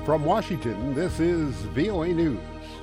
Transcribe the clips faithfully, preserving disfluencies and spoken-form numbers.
From Washington, this is V O A News.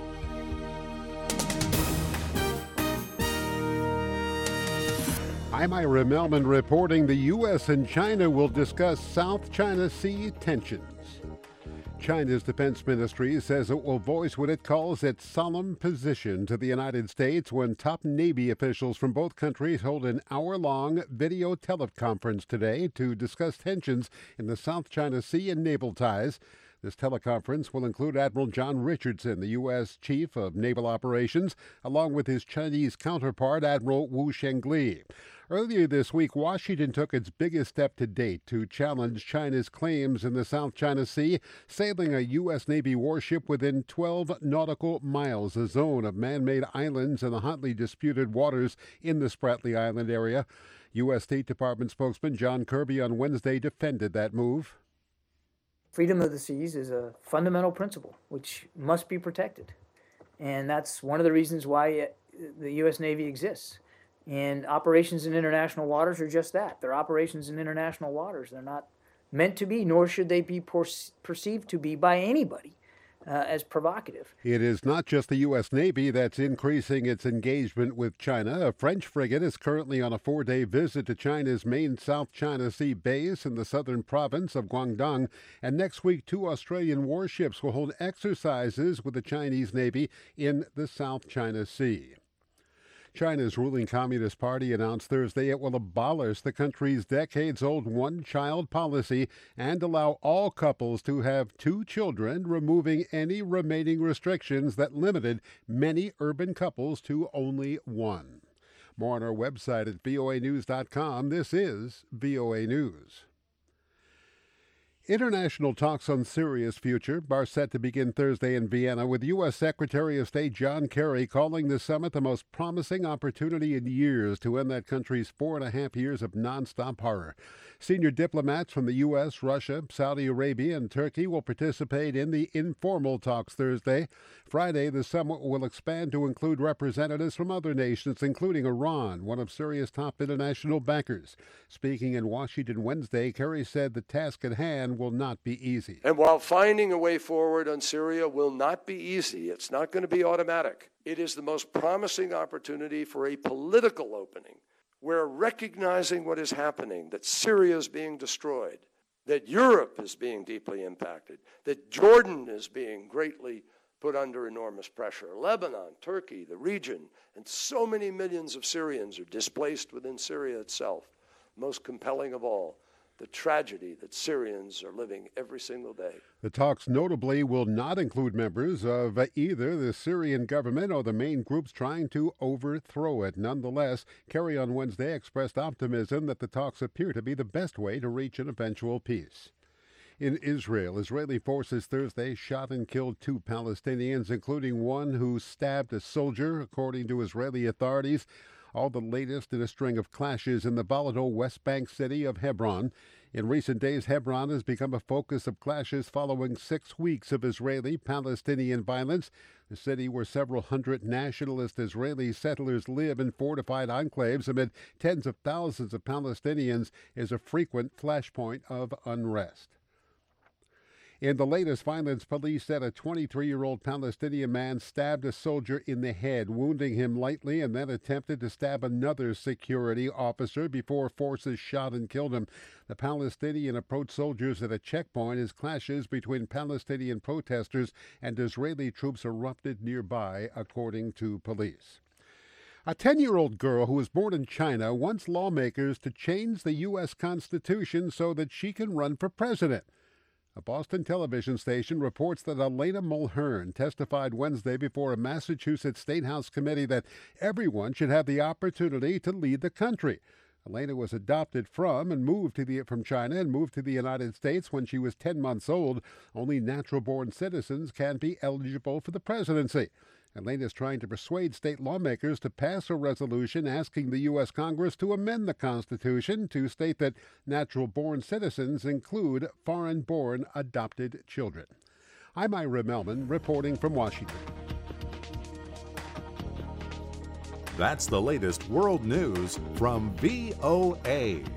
I'm Ira Melman reporting the U S and China will discuss South China Sea tensions. China's defense ministry says it will voice what it calls its solemn position to the United States when top Navy officials from both countries hold an hour-long video teleconference today to discuss tensions in the South China Sea and naval ties. This teleconference will include Admiral John Richardson, the U S Chief of Naval Operations, along with his Chinese counterpart, Admiral Wu Shengli. Earlier this week, Washington took its biggest step to date to challenge China's claims in the South China Sea, sailing a U S Navy warship within twelve nautical miles, a zone of man-made islands in the hotly disputed waters in the Spratly Island area. U S State Department spokesman John Kirby on Wednesday defended that move. Freedom of the seas is a fundamental principle which must be protected. And that's one of the reasons why the U S Navy exists. And operations in international waters are just that. They're operations in international waters. They're not meant to be, nor should they be perceived to be by anybody uh, as provocative. It is not just the U S Navy that's increasing its engagement with China. A French frigate is currently on a four-day visit to China's main South China Sea base in the southern province of Guangdong. And next week, two Australian warships will hold exercises with the Chinese Navy in the South China Sea. China's ruling Communist Party announced Thursday it will abolish the country's decades-old one-child policy and allow all couples to have two children, removing any remaining restrictions that limited many urban couples to only one. More on our website at V O A news dot com. This is V O A News. International talks on Syria's future are set to begin Thursday in Vienna, with U S Secretary of State John Kerry calling the summit the most promising opportunity in years to end that country's four and a half years of nonstop horror. Senior diplomats from the U S, Russia, Saudi Arabia, and Turkey will participate in the informal talks Thursday. Friday, the summit will expand to include representatives from other nations, including Iran, one of Syria's top international backers. Speaking in Washington Wednesday, Kerry said the task at hand will not be easy. And while finding a way forward on Syria will not be easy, it's not going to be automatic. It is the most promising opportunity for a political opening, where recognizing what is happening, that Syria is being destroyed, that Europe is being deeply impacted, that Jordan is being greatly put under enormous pressure, Lebanon, Turkey, the region, and so many millions of Syrians are displaced within Syria itself. Most compelling of all, the tragedy that Syrians are living every single day. The talks notably will not include members of either the Syrian government or the main groups trying to overthrow it. Nonetheless, Kerry on Wednesday expressed optimism that the talks appear to be the best way to reach an eventual peace. In Israel, Israeli forces Thursday shot and killed two Palestinians, including one who stabbed a soldier, according to Israeli authorities. All the latest in a string of clashes in the volatile West Bank city of Hebron. In recent days, Hebron has become a focus of clashes following six weeks of Israeli-Palestinian violence. The city, where several hundred nationalist Israeli settlers live in fortified enclaves amid tens of thousands of Palestinians, is a frequent flashpoint of unrest. In the latest violence, police said a twenty-three-year-old Palestinian man stabbed a soldier in the head, wounding him lightly, and then attempted to stab another security officer before forces shot and killed him. The Palestinian approached soldiers at a checkpoint as clashes between Palestinian protesters and Israeli troops erupted nearby, according to police. A ten-year-old girl who was born in China wants lawmakers to change the U S Constitution so that she can run for president. A Boston television station reports that Elena Mulhern testified Wednesday before a Massachusetts State House committee that everyone should have the opportunity to lead the country. Elena was adopted from and moved to the from China and moved to the United States when she was ten months old. Only natural-born citizens can be eligible for the presidency. Elena is trying to persuade state lawmakers to pass a resolution asking the U S Congress to amend the Constitution to state that natural-born citizens include foreign-born adopted children. I'm Ira Melman, reporting from Washington. That's the latest world news from V O A.